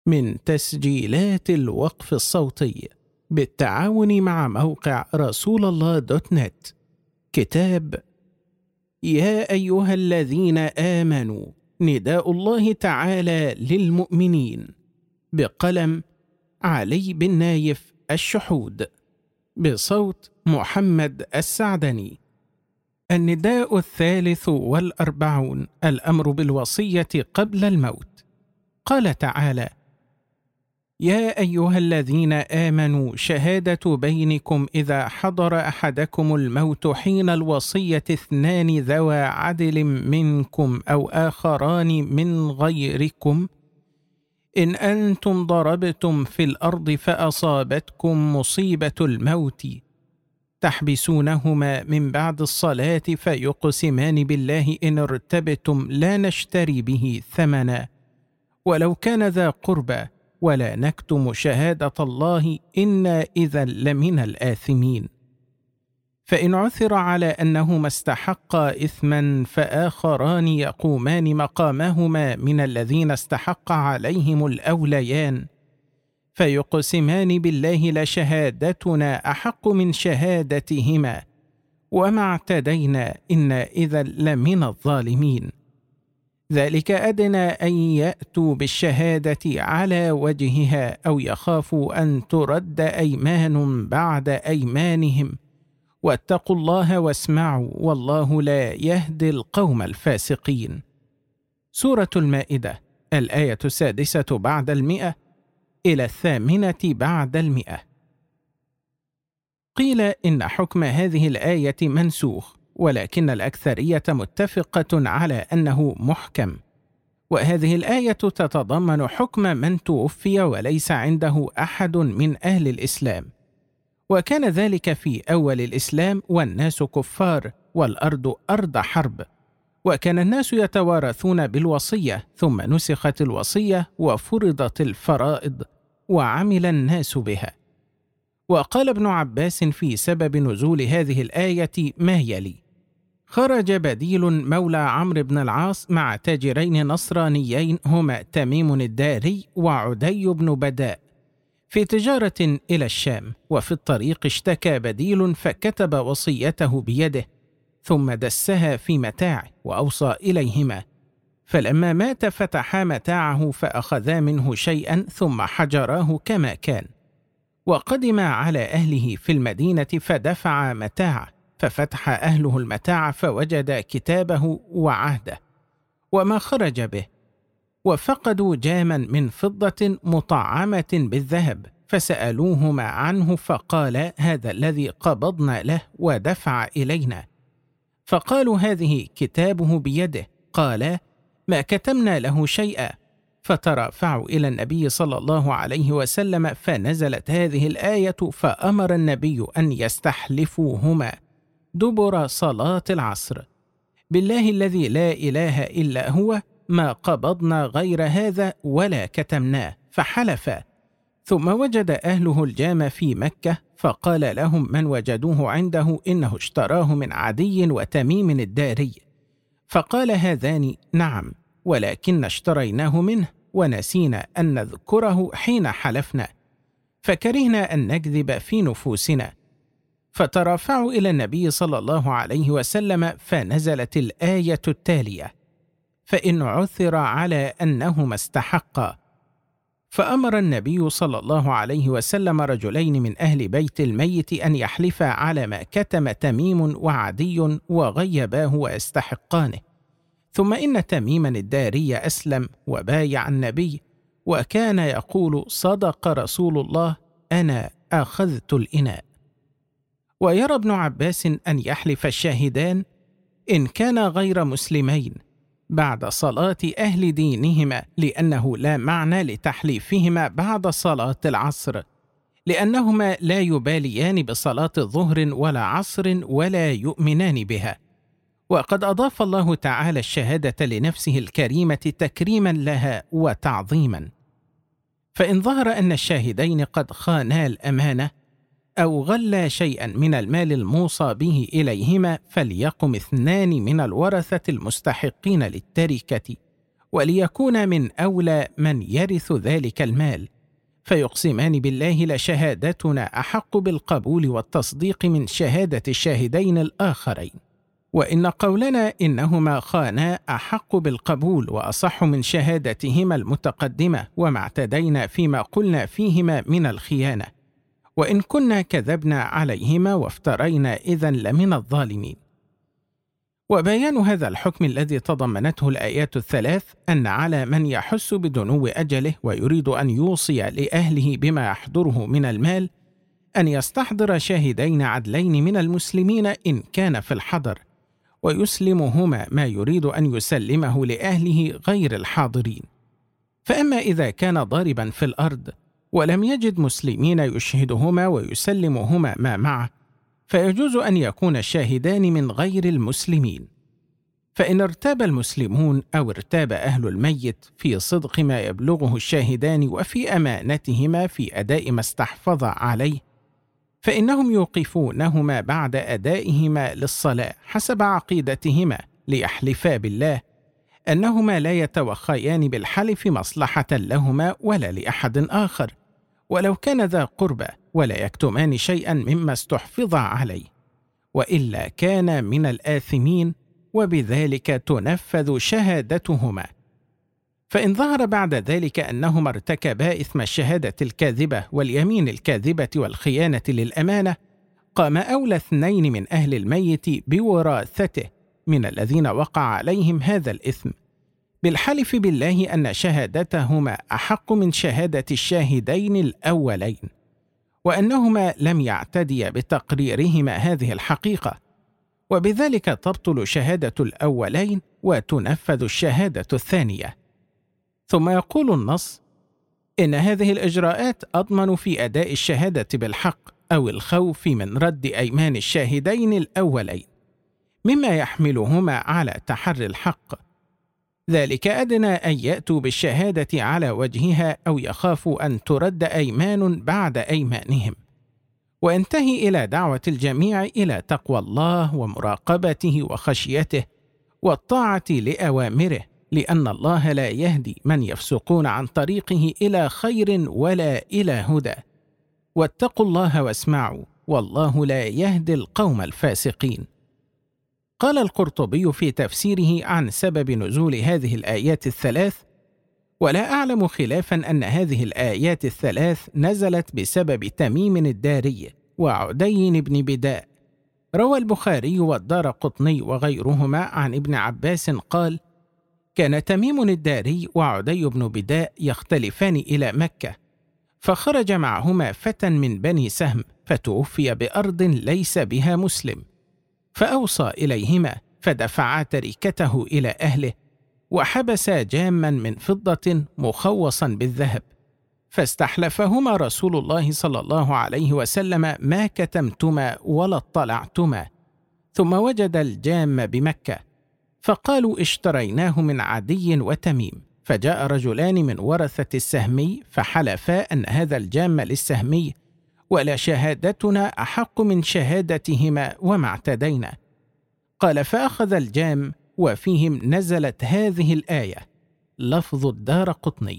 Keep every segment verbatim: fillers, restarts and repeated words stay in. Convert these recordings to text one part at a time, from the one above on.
من تسجيلات الوقف الصوتي بالتعاون مع موقع رسول الله دوت نت. كتاب يا أيها الذين آمنوا، نداء الله تعالى للمؤمنين، بقلم علي بن نايف الشحود، بصوت محمد السعدني. النداء الثالث والأربعون، الأمر بالوصية قبل الموت. قال تعالى: يا أيها الذين آمنوا، شهادة بينكم إذا حضر أحدكم الموت حين الوصية اثنان ذوى عدل منكم أو آخران من غيركم إن أنتم ضربتم في الأرض فأصابتكم مصيبة الموت تحبسونهما من بعد الصلاة فيقسمان بالله إن ارتبتم لا نشتري به ثمنا ولو كان ذا قربى ولا نكتم شهادة الله إنا إذا لمن الآثمين. فإن عثر على أنهما استحقا إثما فآخران يقومان مقامهما من الذين استحق عليهم الأوليان فيقسمان بالله لشهادتنا أحق من شهادتهما وما اعتدينا إنا إذا لمن الظالمين. ذلك أدنى أن يأتوا بالشهادة على وجهها أو يخافوا أن ترد أيمان بعد أيمانهم واتقوا الله واسمعوا والله لا يهدي القوم الفاسقين. سورة المائدة، الآية السادسة بعد المئة إلى الثامنة بعد المئة. قيل إن حكم هذه الآية منسوخ، ولكن الأكثرية متفقة على أنه محكم، وهذه الآية تتضمن حكم من توفي وليس عنده أحد من أهل الإسلام، وكان ذلك في أول الإسلام والناس كفار والأرض أرض حرب، وكان الناس يتوارثون بالوصية ثم نسخت الوصية وفرضت الفرائض وعمل الناس بها. وقال ابن عباس في سبب نزول هذه الآية ما يلي: خرج بديل مولى عمرو بن العاص مع تاجرين نصرانيين هما تميم الداري وعدي بن بداء في تجارة إلى الشام، وفي الطريق اشتكى بديل فكتب وصيته بيده ثم دسها في متاعه وأوصى إليهما، فلما مات فتحا متاعه فأخذا منه شيئا ثم حجراه كما كان، وقدم على أهله في المدينة فدفع متاعه، ففتح أهله المتاع فوجد كتابه وعهده وما خرج به، وفقدوا جاما من فضة مطعمة بالذهب فسألوهما عنه فقال: هذا الذي قبضنا له ودفع إلينا. فقالوا: هذه كتابه بيده. قال: ما كتمنا له شيئا. فترافعوا إلى النبي صلى الله عليه وسلم فنزلت هذه الآية فأمر النبي أن يستحلفوهما دبر صلاة العصر: بالله الذي لا إله إلا هو ما قبضنا غير هذا ولا كتمناه. فحلفا، ثم وجد أهله الجام في مكة فقال لهم من وجدوه عنده إنه اشتراه من عدي وتميم الداري، فقال هذان: نعم، ولكن اشتريناه منه ونسينا أن نذكره حين حلفنا، فكرهنا أن نكذب في نفوسنا. فترافعوا إلى النبي صلى الله عليه وسلم فنزلت الآية التالية: فإن عثر على أنهما استحقا. فأمر النبي صلى الله عليه وسلم رجلين من أهل بيت الميت أن يحلفا على ما كتم تميم وعدي وغيباه ويستحقانه. ثم إن تميما الداري أسلم وبايع النبي، وكان يقول: صدق رسول الله، أنا أخذت الإناء. ويرى ابن عباس أن يحلف الشاهدان إن كان غير مسلمين بعد صلاة أهل دينهما، لأنه لا معنى لتحليفهما بعد صلاة العصر، لأنهما لا يباليان بصلاة ظهر ولا عصر ولا يؤمنان بها. وقد أضاف الله تعالى الشهادة لنفسه الكريمة تكريما لها وتعظيما. فإن ظهر أن الشاهدين قد خانا الأمانة أو غلا شيئا من المال الموصى به إليهما، فليقم اثنان من الورثة المستحقين للتركة وليكون من أولى من يرث ذلك المال، فيقسمان بالله لشهادتنا أحق بالقبول والتصديق من شهادة الشاهدين الآخرين، وإن قولنا إنهما خانا أحق بالقبول وأصح من شهادتهما المتقدمة وما اعتدينا فيما قلنا فيهما من الخيانة، وإن كنا كذبنا عليهما وافترينا إذن لمن الظالمين. وبيان هذا الحكم الذي تضمنته الآيات الثلاث أن على من يحس بدنو أجله ويريد أن يوصي لأهله بما يحضره من المال أن يستحضر شاهدين عدلين من المسلمين إن كان في الحضر، ويسلمهما ما يريد أن يسلمه لأهله غير الحاضرين. فأما إذا كان ضاربا في الأرض ولم يجد مسلمين يشهدهما ويسلمهما ما معه، فيجوز أن يكون الشاهدان من غير المسلمين. فإن ارتاب المسلمون أو ارتاب أهل الميت في صدق ما يبلغه الشاهدان وفي أمانتهما في أداء ما استحفظ عليه، فإنهم يوقفونهما بعد أدائهما للصلاة حسب عقيدتهما ليحلفا بالله أنهما لا يتوخيان بالحلف مصلحة لهما ولا لأحد آخر، ولو كان ذا قربى، ولا يكتمان شيئا مما استحفظ عليه، وإلا كان من الآثمين، وبذلك تنفذ شهادتهما. فإن ظهر بعد ذلك أنهما ارتكبا إثم الشهادة الكاذبة واليمين الكاذبة والخيانة للأمانة، قام أولى اثنين من أهل الميت بوراثته من الذين وقع عليهم هذا الإثم بالحلف بالله أن شهادتهما أحق من شهادة الشاهدين الأولين، وأنهما لم يعتديا بتقريرهما هذه الحقيقة، وبذلك تبطل شهادة الأولين وتنفذ الشهادة الثانية. ثم يقول النص إن هذه الإجراءات أضمن في أداء الشهادة بالحق أو الخوف من رد أيمان الشاهدين الأولين، مما يحملهما على تحري الحق. ذلك أدنى أن يأتوا بالشهادة على وجهها أو يخافوا أن ترد أيمان بعد أيمانهم، وينتهي إلى دعوة الجميع إلى تقوى الله ومراقبته وخشيته والطاعة لأوامره، لأن الله لا يهدي من يفسقون عن طريقه إلى خير ولا إلى هدى. واتقوا الله واسمعوا، والله لا يهدي القوم الفاسقين. قال القرطبي في تفسيره عن سبب نزول هذه الآيات الثلاث: ولا أعلم خلافا أن هذه الآيات الثلاث نزلت بسبب تميم الداري وعدي بن بداء. روى البخاري والدارقطني وغيرهما عن ابن عباس قال: كان تميم الداري وعدي بن بداء يختلفان إلى مكة، فخرج معهما فتى من بني سهم فتوفي بأرض ليس بها مسلم، فأوصى إليهما فدفعا تركته إلى أهله، وحبسا جاما من فضة مخوصا بالذهب، فاستحلفهما رسول الله صلى الله عليه وسلم ما كتمتما ولا اطلعتما، ثم وجد الجام بمكة، فقالوا اشتريناه من عدي وتميم. فجاء رجلان من ورثة السهمي فحلفا أن هذا الجام للسهمي، ولا شهادتنا أحق من شهادتهما وما اعتدينا. قال: فأخذ الجام، وفيهم نزلت هذه الآية. لفظ الدارقطني.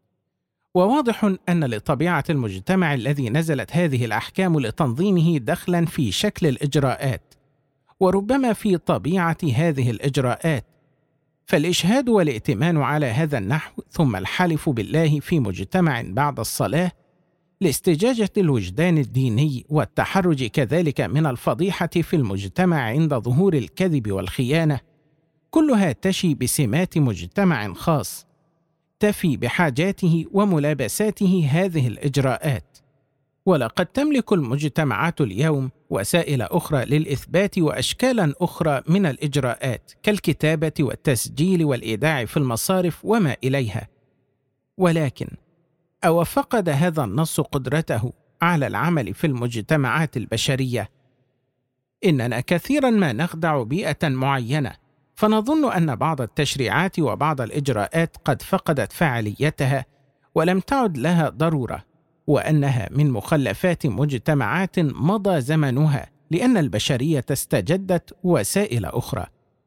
وواضح أن لطبيعة المجتمع الذي نزلت هذه الأحكام لتنظيمه دخلا في شكل الإجراءات، وربما في طبيعة هذه الإجراءات، فالإشهاد والائتمان على هذا النحو ثم الحلف بالله في مجتمع بعد الصلاة لاستجاجة الوجدان الديني والتحرج كذلك من الفضيحة في المجتمع عند ظهور الكذب والخيانة، كلها تشي بسمات مجتمع خاص تفي بحاجاته وملابساته هذه الإجراءات. ولقد تملك المجتمعات اليوم وسائل أخرى للإثبات وأشكالا أخرى من الإجراءات كالكتابة والتسجيل والإيداع في المصارف وما إليها، ولكن أو فقد هذا النص قدرته على العمل في المجتمعات البشرية؟ إننا كثيرا ما نخدع بيئة معينة فنظن أن بعض التشريعات وبعض الإجراءات قد فقدت فاعليتها ولم تعد لها ضرورة، وأنها من مخلفات مجتمعات مضى زمنها، لأن البشرية استجدت وسائل أخرى.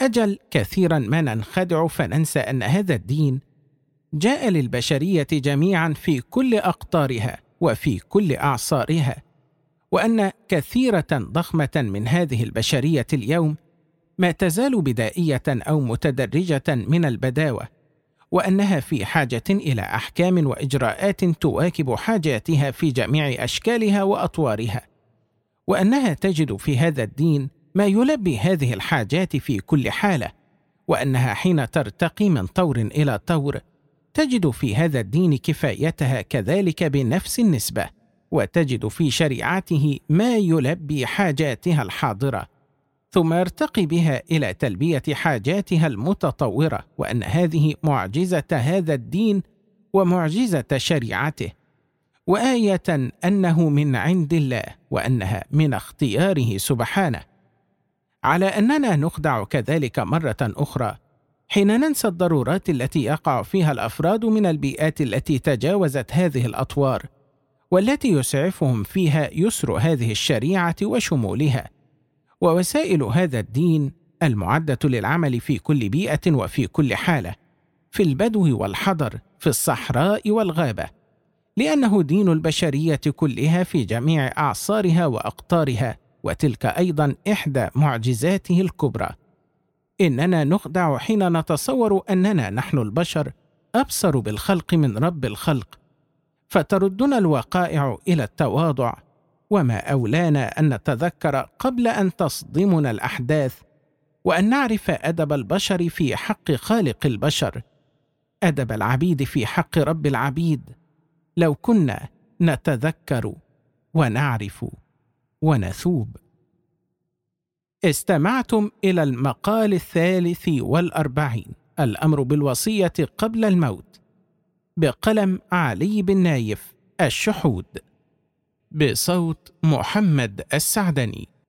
أجل كثيرا ما ننخدع فننسى أن هذا الدين جاء للبشرية جميعا في كل أقطارها وفي كل أعصارها، وأن كثيرة ضخمة من هذه البشرية اليوم ما تزال بدائية أو متدرجة من البداوة، وأنها في حاجة إلى أحكام وإجراءات تواكب حاجاتها في جميع أشكالها وأطوارها، وأنها تجد في هذا الدين ما يلبي هذه الحاجات في كل حالة، وأنها حين ترتقي من طور إلى طور تجد في هذا الدين كفايتها كذلك بنفس النسبة، وتجد في شريعته ما يلبي حاجاتها الحاضرة، ثم يرتقي بها إلى تلبية حاجاتها المتطورة، وأن هذه معجزة هذا الدين ومعجزة شريعته، وآية أنه من عند الله وأنها من اختياره سبحانه. على أننا نخدع كذلك مرة أخرى حين ننسى الضرورات التي يقع فيها الأفراد من البيئات التي تجاوزت هذه الأطوار، والتي يسعفهم فيها يسر هذه الشريعة وشمولها، ووسائل هذا الدين المعدة للعمل في كل بيئة وفي كل حالة، في البدو والحضر، في الصحراء والغابة، لأنه دين البشرية كلها في جميع أعصارها وأقطارها، وتلك أيضا إحدى معجزاته الكبرى. إننا نخدع حين نتصور أننا نحن البشر أبصر بالخلق من رب الخلق، فتردنا الوقائع إلى التواضع، وما أولانا أن نتذكر قبل أن تصدمنا الأحداث، وأن نعرف أدب البشر في حق خالق البشر، أدب العبيد في حق رب العبيد، لو كنا نتذكر ونعرف ونثوب. استمعتم إلى المقال الثالث والأربعين، الأمر بالوصية قبل الموت، بقلم علي بن نايف الشحود، بصوت محمد السعدني.